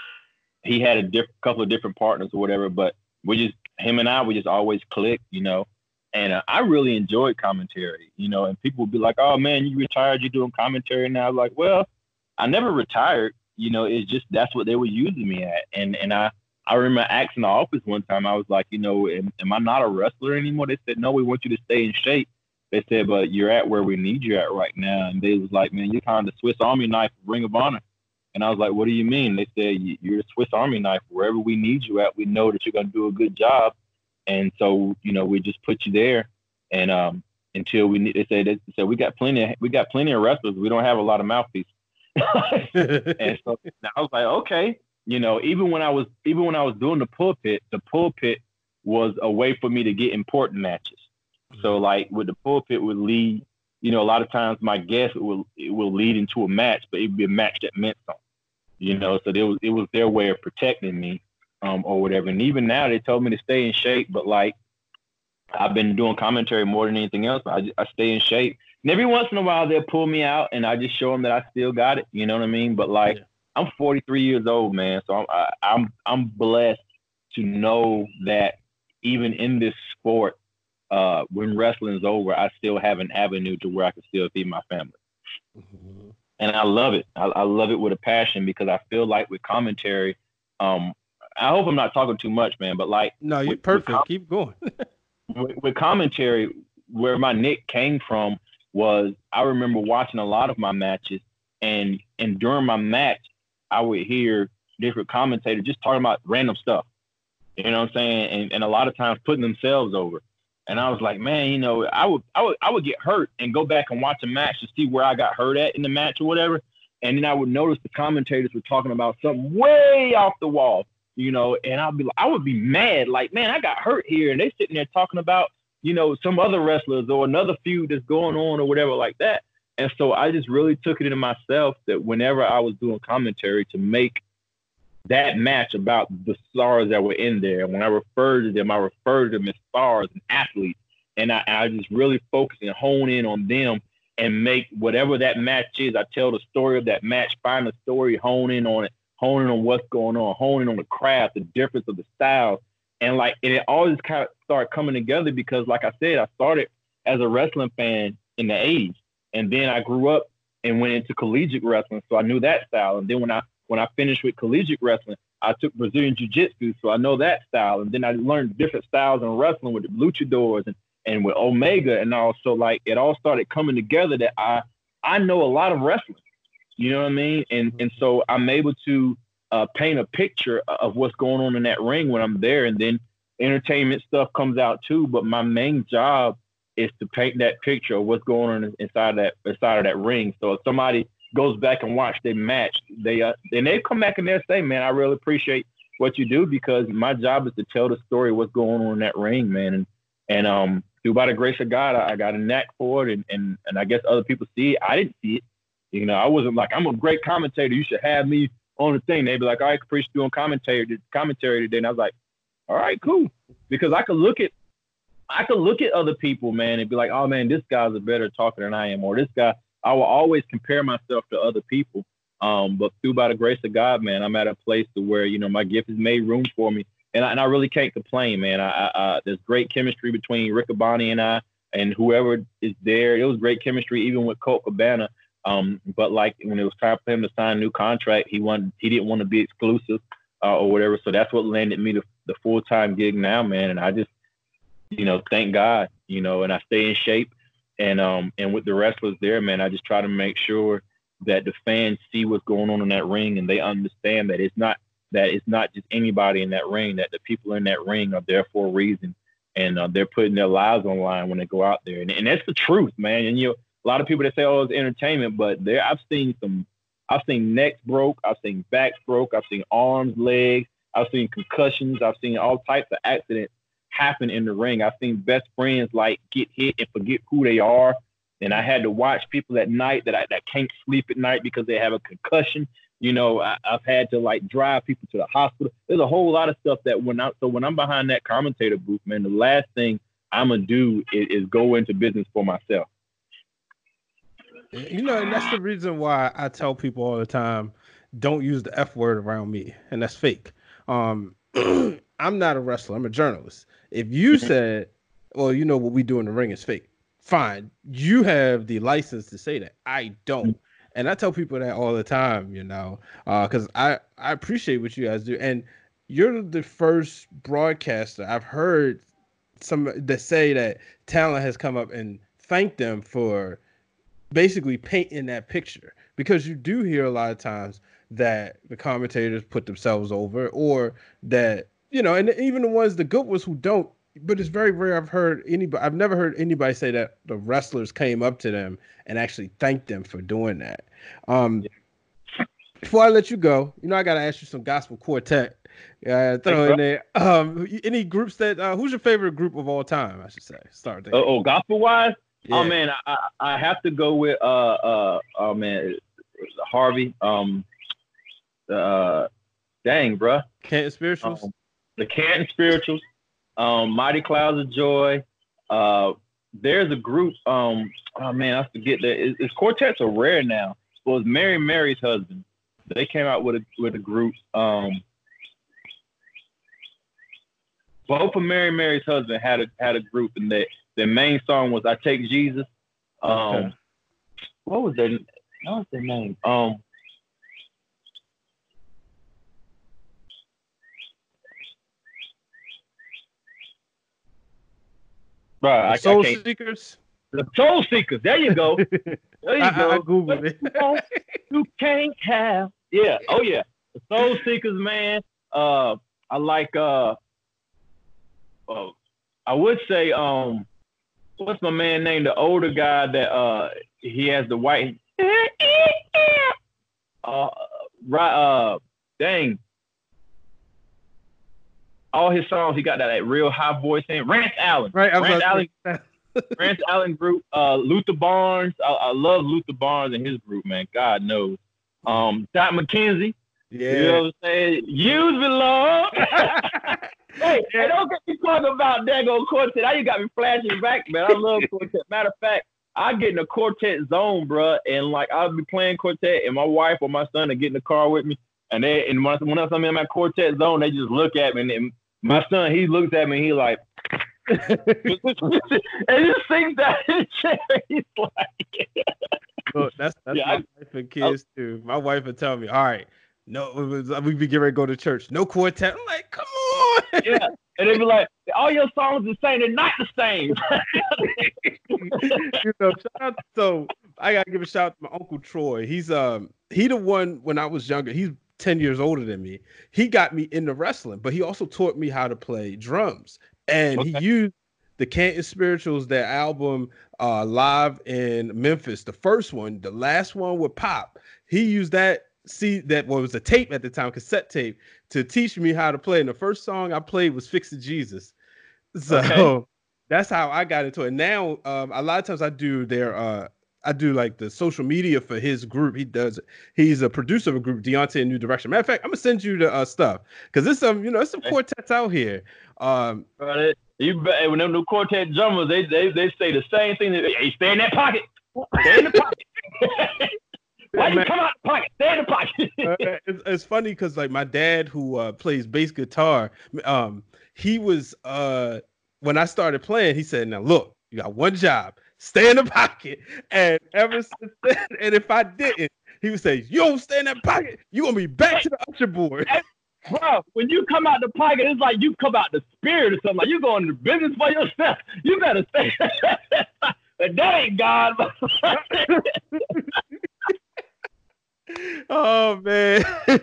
he had a diff- couple of different partners or whatever, but we just, him and I, we just always clicked, you know. And uh, I really enjoyed commentary, you know, and people would be like, oh man, you retired, you're doing commentary now. I'm like, well, I never retired, you know, it's just that's what they were using me at. And and I, I remember asking the office one time, I was like, you know, am, am I not a wrestler anymore? They said, no, we want you to stay in shape. They said, but you're at where we need you at right now. And they was like, man, you're kind of the Swiss Army knife of Ring of Honor. And I was like, what do you mean? They said, you're the Swiss Army knife. Wherever we need you at, we know that you're going to do a good job. And so, you know, we just put you there. And um, until we need, they said, they said, we got plenty, of, we got plenty of wrestlers. We don't have a lot of mouthpieces. And so I was like, okay, you know, even when I was, even when I was doing the pulpit, the pulpit was a way for me to get important matches. So like with the pulpit would lead, you know, a lot of times my guess it will, it will lead into a match, but it would be a match that meant something, you know, so there was, it was their way of protecting me. Um, or whatever. And even now they told me to stay in shape, but like I've been doing commentary more than anything else. I, I stay in shape. And every once in a while they'll pull me out and I just show them that I still got it. You know what I mean? But like yeah. I'm forty-three years old, man. So I'm, I, I'm, I'm blessed to know that even in this sport, uh, when wrestling is over, I still have an avenue to where I can still feed my family. Mm-hmm. And I love it. I, I love it with a passion because I feel like with commentary, um, I hope I'm not talking too much, man, but like no, you're with, perfect. With com- Keep going. with, with commentary, where my nick came from was I remember watching a lot of my matches, and and during my match, I would hear different commentators just talking about random stuff. You know what I'm saying? And and a lot of times putting themselves over. And I was like, man, you know, I would I would I would get hurt and go back and watch a match to see where I got hurt at in the match or whatever. And then I would notice the commentators were talking about something way off the wall. You know, and I'll be, I would be mad, like, man, I got hurt here, and they sitting there talking about, you know, some other wrestlers or another feud that's going on or whatever like that. And so I just really took it into myself that whenever I was doing commentary to make that match about the stars that were in there, and when I referred to them, I referred to them as stars and athletes, and I, I just really focus and hone in on them and make whatever that match is. I tell the story of that match, find the story, hone in on it. Honing on what's going on, honing on the craft, the difference of the styles. And like, and it always kind of started coming together because like I said, I started as a wrestling fan in the eighties. And then I grew up and went into collegiate wrestling. So I knew that style. And then when I, when I finished with collegiate wrestling, I took Brazilian jiu-jitsu. So I know that style. And then I learned different styles in wrestling with the luchadors and, and with Omega. And also like, it all started coming together that I, I know a lot of wrestling. You know what I mean? And and so I'm able to uh, paint a picture of what's going on in that ring when I'm there. And then entertainment stuff comes out too. But my main job is to paint that picture of what's going on inside that inside of that ring. So if somebody goes back and watch their match, they uh, and they come back and they say, man, I really appreciate what you do because my job is to tell the story of what's going on in that ring, man. And and um, through by the grace of God, I, I got a knack for it. And, and and I guess other people see it. I didn't see it. You know, I wasn't like, I'm a great commentator. You should have me on the thing. They'd be like, all right, Caprice doing commentary, commentary today. And I was like, all right, cool. Because I could look at, I could look at other people, man, and be like, oh man, this guy's a better talker than I am. Or this guy, I will always compare myself to other people. Um, but through by the grace of God, man, I'm at a place to where, you know, my gift has made room for me. And I, and I really can't complain, man. I, I, I, there's great chemistry between Riccaboni and I and whoever is there. It was great chemistry, even with Colt Cabana. Um, but like when it was time for him to sign a new contract, he wanted, he didn't want to be exclusive uh, or whatever. So that's what landed me the, the full-time gig now, man. And I just, you know, thank God, you know, and I stay in shape. And, um, and with the wrestlers there, man, I just try to make sure that the fans see what's going on in that ring and they understand that it's not, that it's not just anybody in that ring, that the people in that ring are there for a reason. And uh, they're putting their lives on the line when they go out there. And, and that's the truth, man. And, you know, a lot of people that say, "Oh, it's entertainment," but there, I've seen some, I've seen necks broke, I've seen backs broke, I've seen arms, legs, I've seen concussions, I've seen all types of accidents happen in the ring. I've seen best friends like get hit and forget who they are, and I had to watch people at night that I that can't sleep at night because they have a concussion. You know, I, I've had to like drive people to the hospital. There's a whole lot of stuff that when I so when I'm behind that commentator booth, man, the last thing I'm gonna do is, is go into business for myself. You know, and that's the reason why I tell people all the time, don't use the F word around me. And that's fake. Um, I'm not a wrestler. I'm a journalist. If you said well, you know what we do in the ring is fake. Fine, you have the license to say that. I don't, and I tell people that all the time. You know, because uh, I I appreciate what you guys do, and you're the first broadcaster I've heard some that say that talent has come up and thanked them for basically painting that picture, because you do hear a lot of times that the commentators put themselves over, or that, you know, and even the ones, the good ones who don't, but it's very rare I've heard anybody, I've never heard anybody say that the wrestlers came up to them and actually thanked them for doing that. Um, before I let you go, you know, I got to ask you some gospel quartet. Yeah, uh, throw in there. Um, any groups that, uh, who's your favorite group of all time, I should say? Start there. Uh, oh, gospel wise? Yeah. Oh man, I, I have to go with uh uh oh man, Harvey. Um, uh, dang, bruh. Canton Spirituals. Um, the Canton Spirituals. Um, Mighty Clouds of Joy. Uh, there's a group. Um, oh man, I forget that. It's, it's quartets are rare now. Well, it's Mary Mary's husband. They came out with a with a group. Um, both of Mary Mary's husband had a had a group, and they. Their main song was "I Take Jesus." Um, okay. What was their What was their name? Um, right, the Soul I, I Seekers. The Soul Seekers. There you go. There you I, go. I, I googled it. You, you can't have. Yeah. Oh yeah. The Soul Seekers, man. Uh, I like. Uh, oh, I would say. Um. What's my man name? The older guy that uh he has the white uh right uh dang. All his songs he got that, that real high voice in. Rance Allen. Right, I was Rance Allen Rance Allen group, uh Luther Barnes. I, I love Luther Barnes and his group, man. God knows. Um Dot McKenzie. Yeah. You know what I'm saying? Use belong. Hey, yeah. Hey, don't get me talking about daggone quartet. Now you got me flashing back, man. I love quartet. Matter of fact, I get in a quartet zone, bro, and like I'll be playing quartet, and my wife or my son will get in the car with me, and they and when, when I'm in my quartet zone, they just look at me, and then my son he looks at me, and he like, and he sings that in chair. He's like, look, that's that's yeah, my I, wife and kids I, too. My wife would tell me, all right. No, we be getting ready to go to church. No quartet. I'm like, come on. Yeah. And they be like, all your songs the same. They're not the same. You know, shout out, so I gotta give a shout out to my Uncle Troy. He's um he the one when I was younger, he's ten years older than me. He got me into wrestling, but he also taught me how to play drums. And okay. He used the Canton Spirituals, their album uh live in Memphis, the first one, the last one with Pop. He used that. See that what was a tape at the time, cassette tape, to teach me how to play. And the first song I played was "Fix It Jesus." So okay. That's how I got into it. Now, um, a lot of times I do their, uh, I do like the social media for his group. He does. He's a producer of a group, Deontay and New Direction. Matter of fact, I'm gonna send you the uh, stuff because there's some, you know, there's some quartets out here. Um, right. You when them new quartet drummers, they they they say the same thing. Hey, stay in that pocket. Stay in the pocket. Why you come out the pocket? Stay in the pocket. uh, it's, it's funny because like my dad, who uh, plays bass guitar, um, he was uh, when I started playing, he said, "Now look, you got one job: stay in the pocket." And ever since then, and if I didn't, he would say, "You don't stay in that pocket, you gonna be back hey, to the usher board." Hey, bro, when you come out the pocket, it's like you come out the spirit or something. Like you going into business for yourself. You better stay. But that ain't God. Oh man.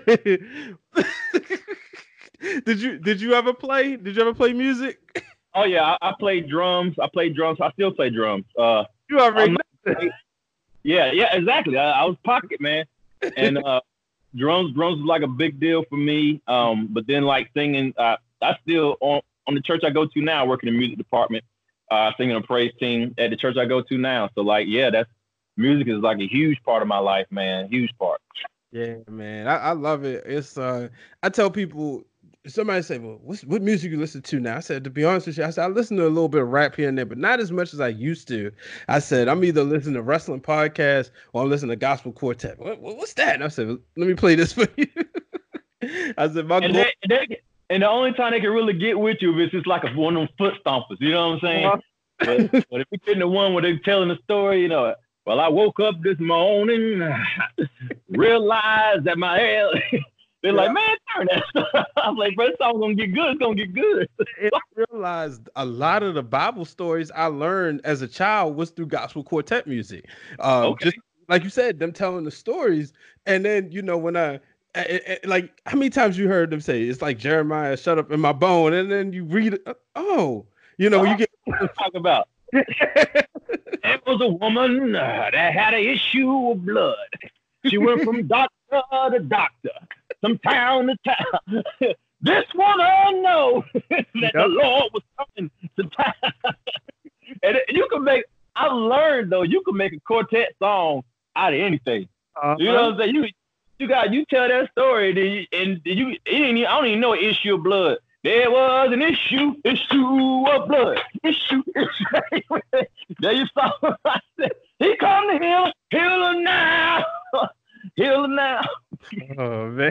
did you did you ever play? Did you ever play music? Oh yeah, I, I played drums. I played drums. I still play drums. Uh, you already know. Yeah, yeah, exactly. I, I was pocket man, and uh, drums drums was like a big deal for me. Um, but then like singing, uh, I still on on the church I go to now, I work in the music department, uh, singing a praise team at the church I go to now. So like, yeah, that's. Music is like a huge part of my life, man. Huge part. Yeah, man. I, I love it. It's uh I tell people, somebody say, well, what's, what music you listen to now? I said, to be honest with you, I said, I listen to a little bit of rap here and there, but not as much as I used to. I said, I'm either listening to wrestling podcasts or I'm listening to gospel quartet. What, what's that? And I said, let me play this for you. I said, my and goal- they, they, And the only time they can really get with you is just like a, one of them foot stompers. You know what I'm saying? Uh-huh. but, but if you're getting the one where they're telling the story, you know, well, I woke up this morning, realized that my hair. They're yeah. like, man, turn that stuff. I'm like, bro, this song's gonna get good. It's gonna get good. And I realized a lot of the Bible stories I learned as a child was through gospel quartet music. Um, okay. Just like you said, them telling the stories. And then, you know, when I, I, I, like, how many times you heard them say, it's like Jeremiah, shut up in my bone. And then you read it. Oh, you know, oh, when you get talk about. There was a woman uh, that had an issue of blood. She went from doctor to doctor, from town to town. This woman knows that yep. the Lord was coming to town. And you can make, I learned though, you can make a quartet song out of anything. Uh-huh. You know what I'm saying? You, you got, you tell that story, and you, and you, it ain't, I don't even know issue of blood. There was an issue, issue of blood, issue, issue. There you saw what I said. He come to heal, heal her now, heal her now. Oh man.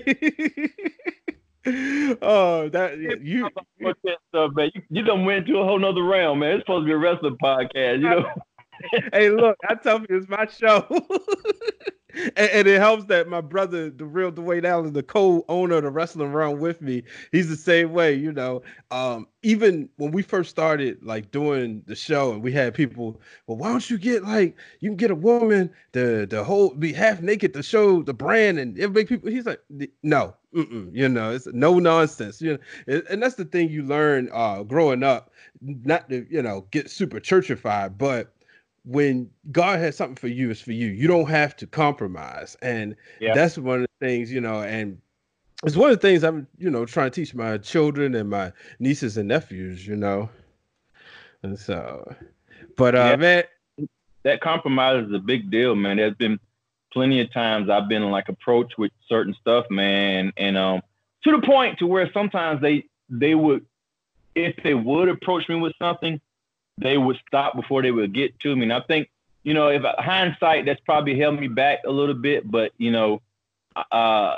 Oh, that you, you stuff, man. You, you done went to a whole nother realm, man. It's supposed to be a wrestling podcast, you know. Hey, look, I tell you, it's my show. And, and it helps that my brother, the real Dwayne Allen, the co-owner of the Wrestling Realm with me, he's the same way, you know. Um, even when we first started like doing the show and we had people, well, why don't you get like, you can get a woman to, to hold, be half naked to show the brand and it'll make people, he's like, no, mm-mm, you know, it's no nonsense. You know, and that's the thing you learn uh, growing up, not to, you know, get super churchified, but when God has something for you, it's for you. You don't have to compromise. And yeah. that's one of the things, you know, and it's one of the things I'm, you know, trying to teach my children and my nieces and nephews, you know. And so, but uh, yeah. man. That compromise is a big deal, man. There's been plenty of times I've been like approached with certain stuff, man. And um, to the point to where sometimes they, they would, if they would approach me with something, they would stop before they would get to me. And I think, you know, if hindsight, that's probably held me back a little bit, but you know, uh,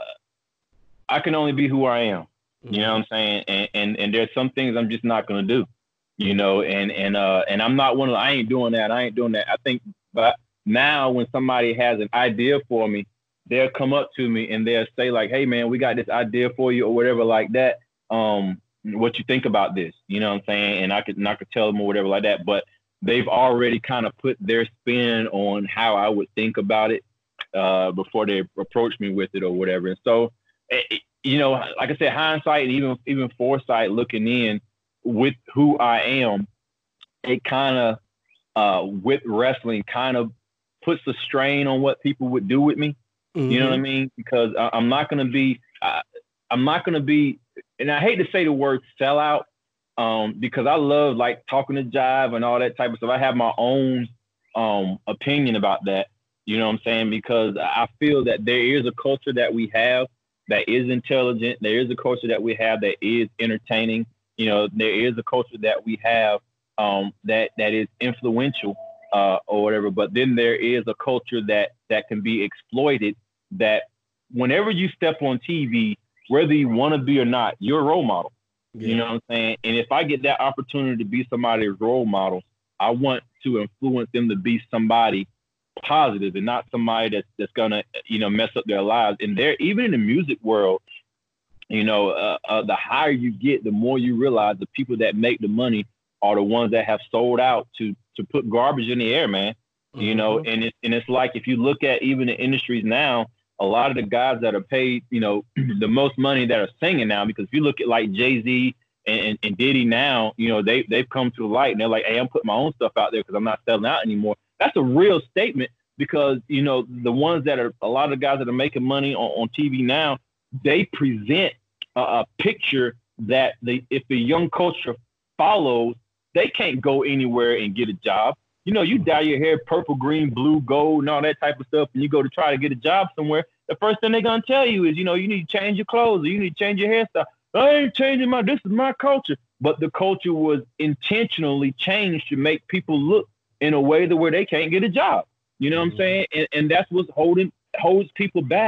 I can only be who I am, mm-hmm. you know what I'm saying? And, and, and there's some things I'm just not going to do, you know, and, and, uh, and I'm not one of the, I ain't doing that. I ain't doing that. I think, but now when somebody has an idea for me, they'll come up to me and they'll say like, hey man, we got this idea for you or whatever like that. Um, what you think about this, you know what I'm saying? And I could, and I could tell them or whatever like that, but they've already kind of put their spin on how I would think about it uh, before they approach me with it or whatever. And so, it, you know, like I said, hindsight and even, even foresight looking in with who I am, it kind of, uh, with wrestling kind of puts a strain on what people would do with me. Mm-hmm. You know what I mean? Because I, I'm not going to be, I, I'm not going to be, and I hate to say the word sellout um, because I love like talking to jive and all that type of stuff. I have my own um, opinion about that. You know what I'm saying? Because I feel that there is a culture that we have that is intelligent. There is a culture that we have that is entertaining. You know, there is a culture that we have um, that that is influential uh, or whatever. But then there is a culture that that can be exploited. That whenever you step on T V, whether you want to be or not, you're a role model. Yeah. You know what I'm saying? And if I get that opportunity to be somebody's role model, I want to influence them to be somebody positive and not somebody that's that's gonna, you know, mess up their lives. And there, even in the music world, you know, uh, uh, the higher you get, the more you realize the people that make the money are the ones that have sold out to to put garbage in the air, man. Mm-hmm. You know, and it's and it's like if you look at even the industries now. A lot of the guys that are paid, you know, the most money that are singing now, because if you look at like Jay-Z and, and, and Diddy now, you know, they, they've come to the light and they're like, hey, I'm putting my own stuff out there because I'm not selling out anymore. That's a real statement because, you know, the ones that are, a lot of the guys that are making money on, on T V now, they present a, a picture that they, if the young culture follows, they can't go anywhere and get a job. You know, you dye your hair purple, green, blue, gold, and all that type of stuff, and you go to try to get a job somewhere, the first thing they're going to tell you is, you know, you need to change your clothes or you need to change your hairstyle. I ain't changing my, this is my culture. But the culture was intentionally changed to make people look in a way that where they can't get a job. You know what I'm saying? And, and that's what's holding, holds people back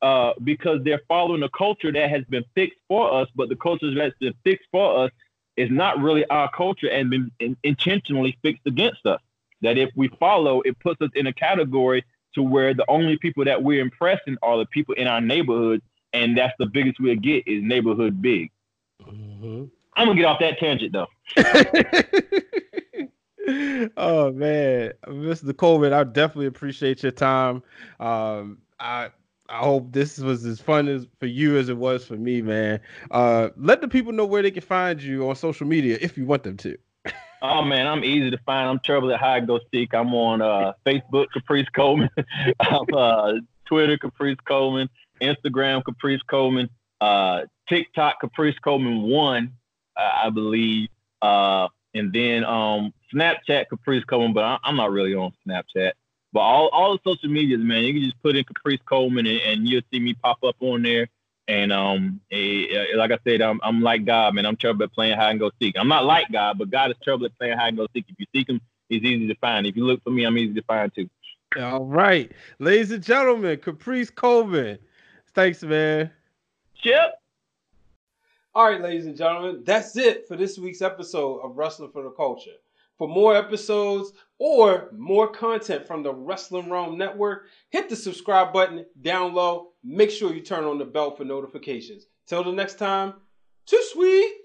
uh, because they're following a culture that has been fixed for us, but the culture that's been fixed for us is not really our culture and been in, intentionally fixed against us. That if we follow, it puts us in a category to where the only people that we're impressing are the people in our neighborhood, and that's the biggest we'll get is neighborhood big. Mm-hmm. I'm gonna get off that tangent though. Oh man, Mister Coleman, I definitely appreciate your time. Um, I I hope this was as fun as for you as it was for me, man. Uh, let the people know where they can find you on social media if you want them to. Oh man, I'm easy to find. I'm terrible at hide go seek. I'm on uh, Facebook, Caprice Coleman. I'm uh, Twitter, Caprice Coleman. Instagram, Caprice Coleman. Uh, TikTok, Caprice Coleman one, uh, I believe. Uh, and then um, Snapchat, Caprice Coleman, but I, I'm not really on Snapchat. But all, all the social medias, man, you can just put in Caprice Coleman and, and you'll see me pop up on there. And um, eh, like I said, I'm I'm like God, man. I'm terrible at playing hide and go seek. I'm not like God, but God is terrible at playing hide and go seek. If you seek him, he's easy to find. If you look for me, I'm easy to find too. All right, ladies and gentlemen, Caprice Coleman. Thanks, man. Chip. All right, ladies and gentlemen, that's it for this week's episode of Wrestling for the Culture. For more episodes or more content from the Wrestling Realm Network, hit the subscribe button down low. Make sure you turn on the bell for notifications. Till the next time, too sweet.